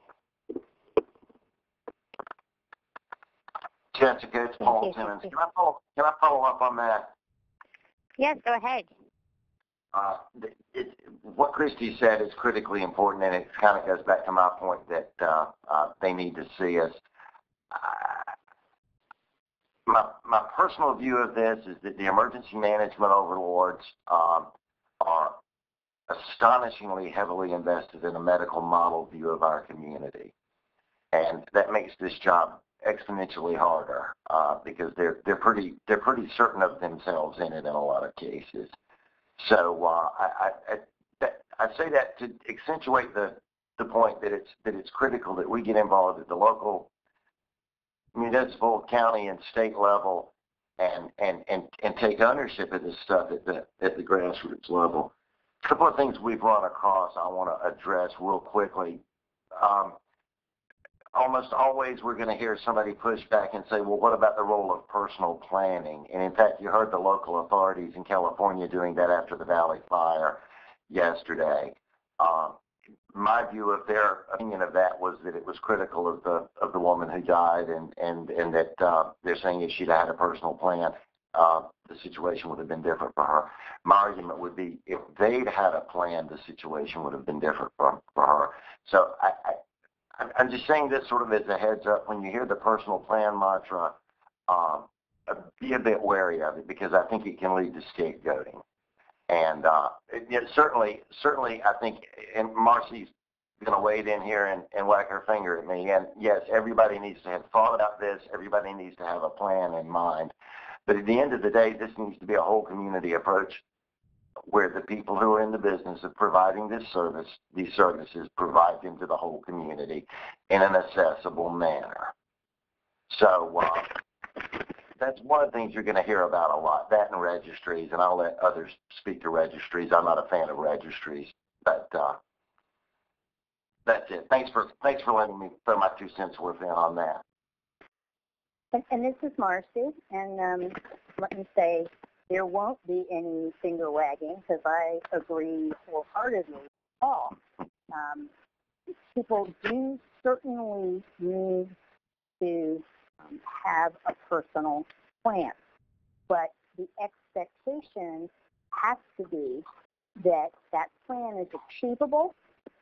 Jessica, it's Paul Simmons. Can I follow, can I follow up on that? Yes, go ahead. Uh, it, what Christy said is critically important, and it kind of goes back to my point that uh, uh, they need to see us. Uh, my, my personal view of this is that the emergency management overlords um, are astonishingly heavily invested in a medical model view of our community. and that makes this job exponentially harder uh, because they're they're pretty they're pretty certain of themselves in it in a lot of cases. So uh, I, I, I, that, I say that to accentuate the the point that it's that it's critical that we get involved at the local, municipal, county, and state level, and and and, and take ownership of this stuff at the at the grassroots level. A couple of things we've run across I want to address real quickly. Um, almost always we're going to hear somebody push back and say, well, what about the role of personal planning? And in fact, you heard the local authorities in California doing that after the Valley Fire yesterday. Um, my view of their opinion of that was that it was critical of the of the woman who died, and and and that uh, they're saying if she'd had a personal plan, uh, the situation would have been different for her. My argument would be if they'd had a plan, the situation would have been different for, for her. So I, I, I'm just saying this sort of as a heads up. When you hear the personal plan mantra, um, be a bit wary of it because I think it can lead to scapegoating. And uh, it, it certainly, certainly, I think, and Marcy's going to wade in here and, and whack her finger at me. And yes, everybody needs to have thought about this. Everybody needs to have a plan in mind. But at the end of the day, this needs to be a whole community approach where the people who are in the business of providing this service, these services, provide them to the whole community in an accessible manner. So uh, that's one of the things you're going to hear about a lot, that and registries, and I'll let others speak to registries. I'm not a fan of registries, but uh, that's it. Thanks for thanks for letting me throw my two cents worth in on that. And, and this is Marcy, and um, let me say there won't be any finger wagging because I agree wholeheartedly with Paul. Um, people do certainly need to um, have a personal plan, but the expectation has to be that that plan is achievable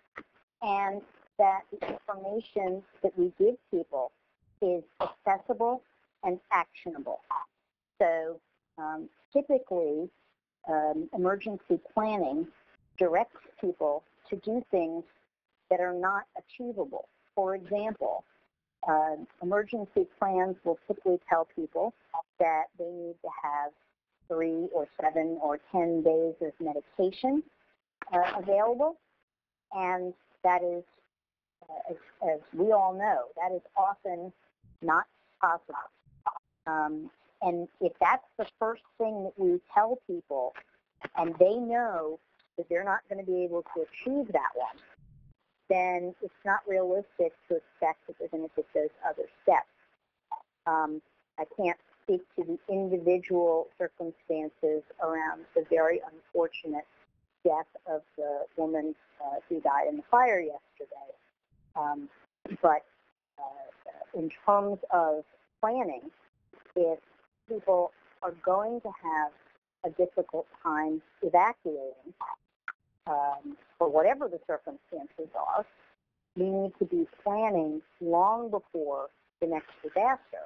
and that the information that we give people is accessible and actionable. So um, typically, um, emergency planning directs people to do things that are not achievable. For example, uh, emergency plans will typically tell people that they need to have three or seven or ten days of medication uh, available, and that is, uh, as, as we all know, that is often not possible. Um, and if that's the first thing that we tell people, and they know that they're not going to be able to achieve that one, then it's not realistic to expect that they're going to take those other steps. Um, I can't speak to the individual circumstances around the very unfortunate death of the woman uh, who died in the fire yesterday. Um, but uh, in terms of planning, if people are going to have a difficult time evacuating, um, for whatever the circumstances are, we need to be planning long before the next disaster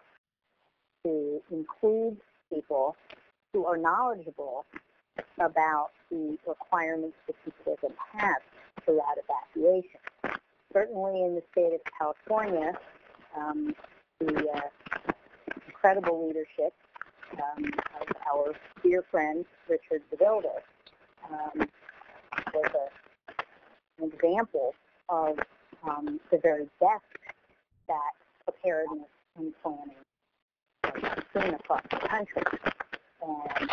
to include people who are knowledgeable about the requirements that people are going to have throughout evacuation. Certainly in the state of California, um, the uh, incredible leadership um, of our dear friend, Richard DeVilder, um, was a, an example of um, the very best that preparedness and planning are seen across the country. And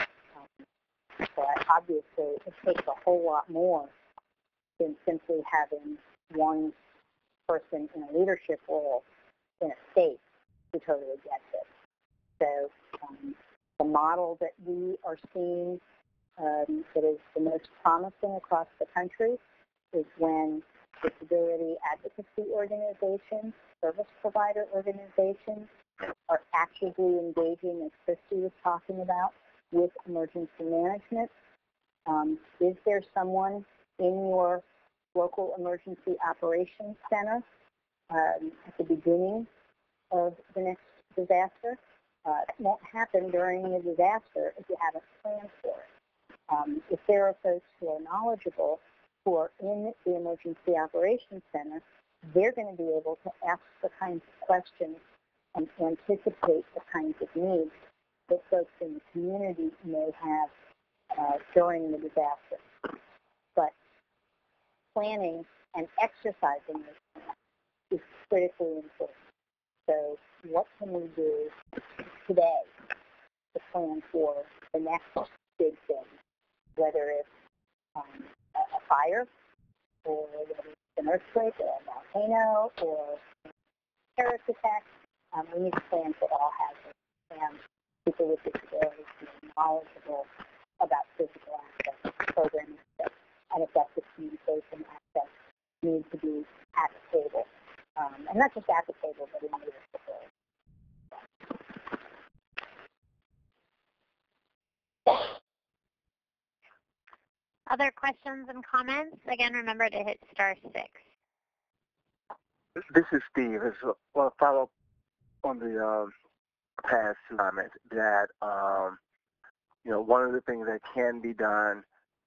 um, but obviously it takes a whole lot more than simply having one person in a leadership role in a state who totally gets it. So um, the model that we are seeing um, that is the most promising across the country is when disability advocacy organizations, service provider organizations are actively engaging, as Christy was talking about, with emergency management. Um, is there someone in your local emergency operations center um, at the beginning of the next disaster? Uh, it won't happen during a disaster if you haven't planned for it. Um, if there are folks who are knowledgeable who are in the emergency operations center, they're going to be able to ask the kinds of questions and anticipate the kinds of needs that folks in the community may have uh, during the disaster. But planning and exercising this plan is critically important. So what can we do today to plan for the next big thing, whether it's um, a, a fire, or whether it's an earthquake, or a volcano, or a terrorist attack. Um, we need to plan for all hazards, and people with disabilities to be knowledgeable about physical access, programming access, and effective communication access need to be at the table. Um, and not just at the table, but in leadership roles. Other questions and comments? Again, remember to hit star six. This is Steve. I want to follow up on the um, past comments that, um, you know, one of the things that can be done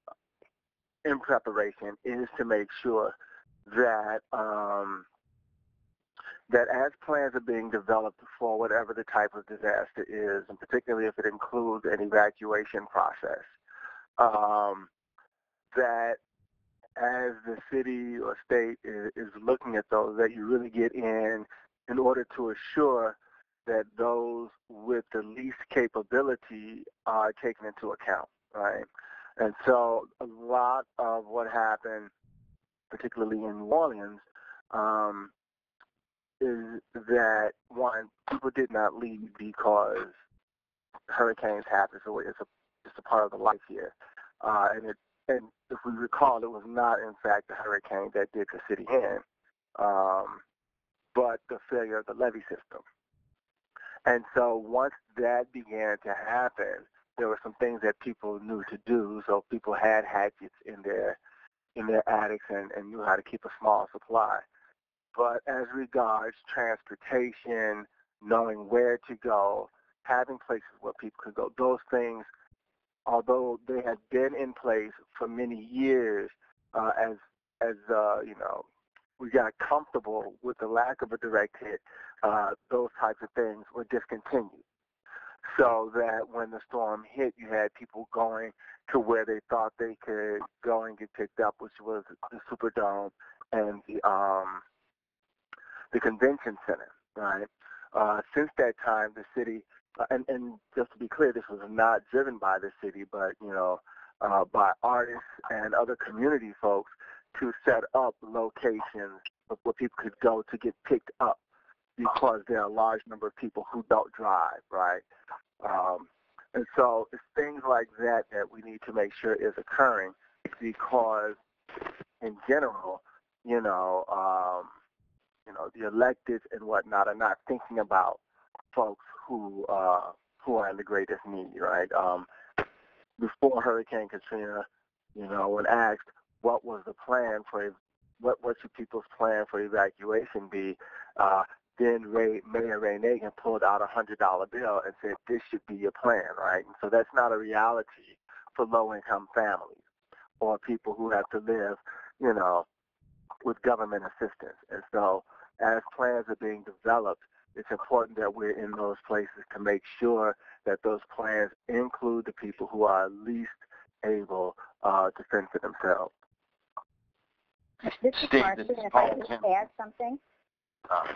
in preparation is to make sure that um, that as plans are being developed for whatever the type of disaster is, and particularly if it includes an evacuation process, um, that as the city or state is, is looking at those, that you really get in in order to assure that those with the least capability are taken into account, right? And so a lot of what happened, particularly in New Orleans, um, is that, one, people did not leave because hurricanes happen, so it's a, it's a part of the life here. Uh, and, it, and if we recall, it was not, in fact, the hurricane that did the city in, um, but the failure of the levee system. And so once that began to happen, there were some things that people knew to do. So people had hatchets in their in their attics and, and knew how to keep a small supply. But as regards transportation, knowing where to go, having places where people could go, those things, although they had been in place for many years, uh, as as uh, you know, we got comfortable with the lack of a direct hit, uh, those types of things were discontinued. So that when the storm hit, you had people going to where they thought they could go and get picked up, which was the Superdome and the um, the convention center, right? Uh, since that time, the city, uh, and, and just to be clear, this was not driven by the city, but, you know, uh, by artists and other community folks to set up locations where people could go to get picked up, because there are a large number of people who don't drive, right? Um, and so it's things like that that we need to make sure is occurring, because in general, you know, um, you know, the electeds and whatnot are not thinking about folks who uh, who are in the greatest need, right? Um, before Hurricane Katrina, you know, when asked what was the plan for, what what should people's plan for evacuation be, uh, then Ray, Mayor Ray Nagin pulled out a hundred dollar bill and said, this should be your plan, right? And so that's not a reality for low-income families or people who have to live, you know, with government assistance. And so as plans are being developed, it's important that we're in those places to make sure that those plans include the people who are least able uh, to fend for themselves. This is Steve, Marcy, this is and if I Paul could just Kim. add something. Uh,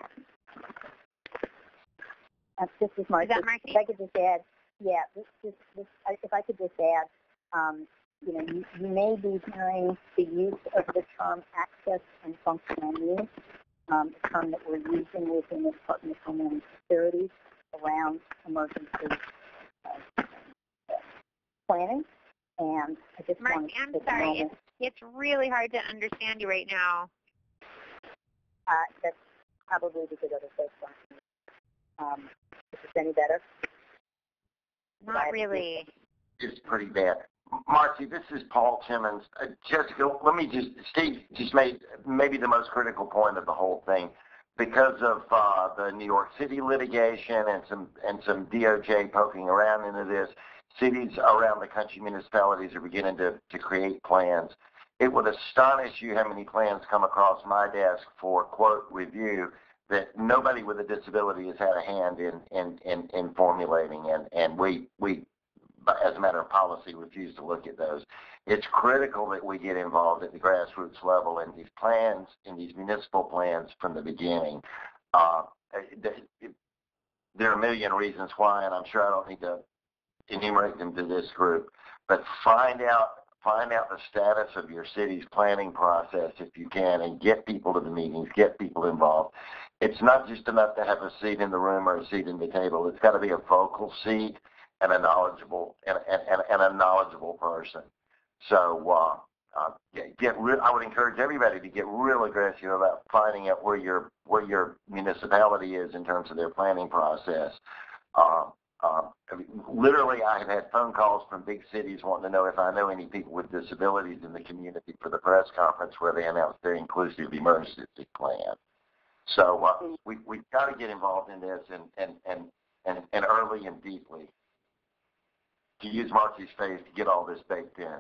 Uh, this is Marcy. Is that Marcy? If I could just add, yeah, this, this, this, if I could just add, um, you know, you, you may be hearing the use of the term access and functional needs, um, a term that we're using within the Department of Homeland Security around emergency uh, planning. And I just Marcy, wanted to I'm take a sorry. moment. It's, it's really hard to understand you right now. Uh, that's probably because of the first one. Um, is this any better? Not really. It's pretty bad. Marcy, this is Paul Timmons. Uh, Jessica, let me just, Steve just made maybe the most critical point of the whole thing. Because of uh, the New York City litigation and some and some D O J poking around into this, cities around the country, municipalities are beginning to, to create plans. it would astonish you how many plans come across my desk for, quote, review that nobody with a disability has had a hand in, in, in, in formulating, and, and we, we, as a matter of policy, refuse to look at those. It's critical that we get involved at the grassroots level in these plans, in these municipal plans from the beginning. Uh, there are a million reasons why, and I'm sure I don't need to enumerate them to this group, but find out find out the status of your city's planning process if you can, and get people to the meetings, get people involved. It's not just enough to have a seat in the room or a seat in the table. It's got to be a vocal seat and a knowledgeable and, and, and, and a knowledgeable person. So uh, uh, get, get re- I would encourage everybody to get real aggressive about finding out where your where your municipality is in terms of their planning process. Uh, uh, I mean, literally, I have had phone calls from big cities wanting to know if I know any people with disabilities in the community for the press conference where they announced their inclusive emergency plan. So uh, we we've got to get involved in this and and and and, and early and deeply, to use Marcy's phrase, to get all this baked in.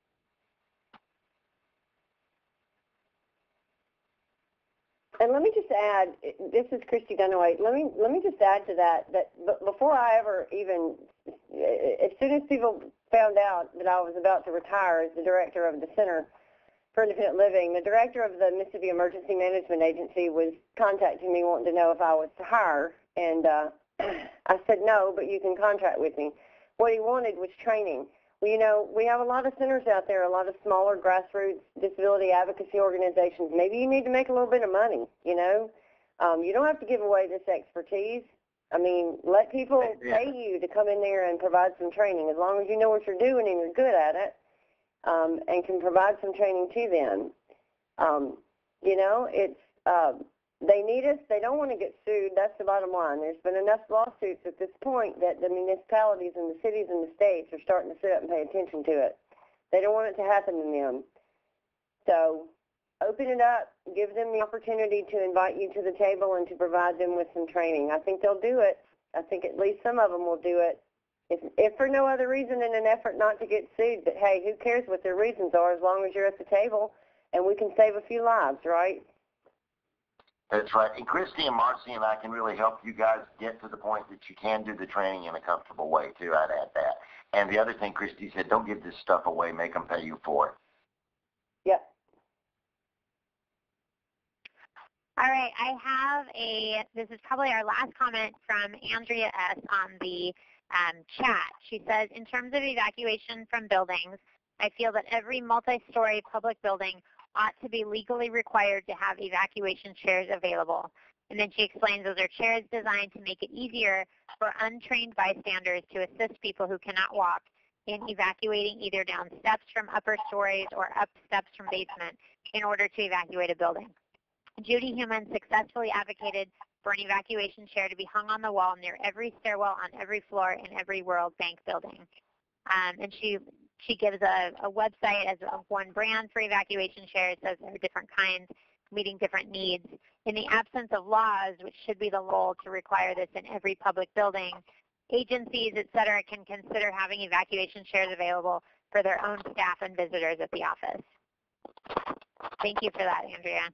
And let me just add, this is Christy Dunaway. Let me let me just add to that that before I ever even, as soon as people found out that I was about to retire as the director of the Center for Independent Living, the director of the Mississippi Emergency Management Agency was contacting me wanting to know if I was to hire, and uh, I said no, but you can contract with me. What he wanted was training. Well, you know, we have a lot of centers out there, a lot of smaller grassroots disability advocacy organizations. Maybe you need to make a little bit of money, you know. Um, you don't have to give away this expertise. I mean, let people pay you to come in there and provide some training, as long as you know what you're doing and you're good at it, um, and can provide some training to them. Um, you know, it's uh, they need us. They don't want to get sued. That's the bottom line. There's been enough lawsuits at this point that the municipalities and the cities and the states are starting to sit up and pay attention to it. They don't want it to happen to them. So open it up. Give them the opportunity to invite you to the table and to provide them with some training. I think they'll do it. I think at least some of them will do it, if, if for no other reason in an effort not to get sued. But, hey, who cares what their reasons are as long as you're at the table and we can save a few lives, right? That's right. And Christy and Marcy and I can really help you guys get to the point that you can do the training in a comfortable way, too. I'd add that. And the other thing Christy said, don't give this stuff away. Make them pay you for it. Yep. All right. I have a, this is probably our last comment from Andrea S. on the um, chat. She says, in terms of evacuation from buildings, I feel that every multi-story public building ought to be legally required to have evacuation chairs available. And then she explains those are chairs designed to make it easier for untrained bystanders to assist people who cannot walk in evacuating either down steps from upper stories or up steps from basement in order to evacuate a building. Judy Human successfully advocated for an evacuation chair to be hung on the wall near every stairwell on every floor in every World Bank building. Um, and she She gives a, a website as a, one brand for evacuation chairs, says there are different kinds, meeting different needs. In the absence of laws, which should be the goal to require this in every public building, agencies, et cetera, can consider having evacuation chairs available for their own staff and visitors at the office. Thank you for that, Andrea.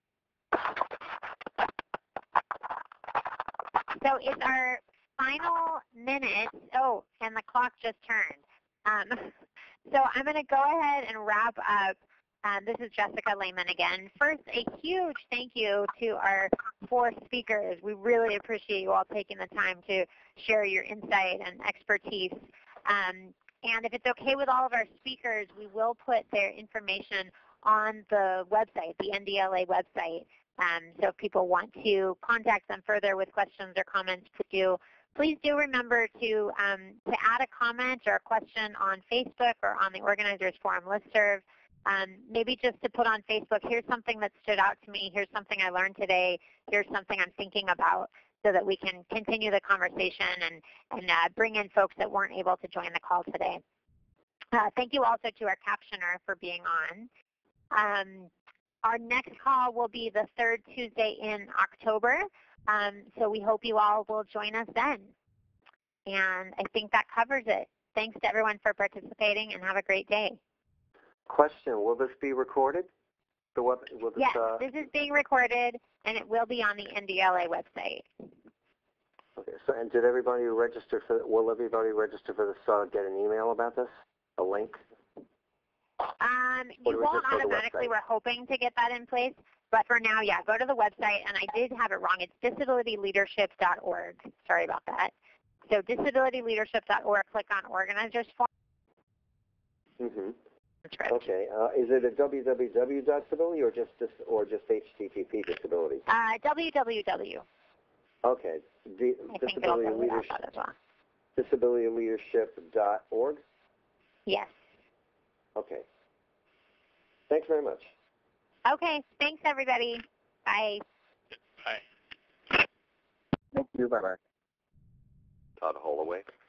So it's our final minute. Oh, and the clock just turned. Um, So I'm going to go ahead and wrap up. Um, this is Jessica Lehman again. First, a huge thank you to our four speakers. We really appreciate you all taking the time to share your insight and expertise. Um, and if it's okay with all of our speakers, we will put their information on the website, the N D L A website. Um, so if people want to contact them further with questions or comments, please do. Please do remember to, um, to add a comment or a question on Facebook or on the Organizers Forum listserv. Um, maybe just to put on Facebook, here's something that stood out to me, here's something I learned today, here's something I'm thinking about, so that we can continue the conversation and, and uh, bring in folks that weren't able to join the call today. Uh, thank you also to our captioner for being on. Um, our next call will be the third Tuesday in October. Um, so we hope you all will join us then. And I think that covers it. Thanks to everyone for participating, and have a great day. Question, will this be recorded? The web, will this, Yes, uh, this is being recorded, and it will be on the N D L A website. okay, so, and did everybody register for, will everybody register for this, uh, get an email about this? A link? Um, Or you do we won't just go to the automatically. website? We're hoping to get that in place. But for now, yeah, go to the website. And I did have it wrong. It's disability leadership dot org. Sorry about that. So disability leadership dot org, click on Organizers Forum. Mm-hmm. Transcript. Okay, uh, is it a www dot disability or just, dis- or just H T T P disability? Uh, www. Okay, D- I think it'll disability fill it out leadership, as well. disability leadership dot org? Yes. Okay. Thanks very much. Okay. Thanks, everybody. Bye. Bye. Thank you. Bye-bye. Todd Holloway.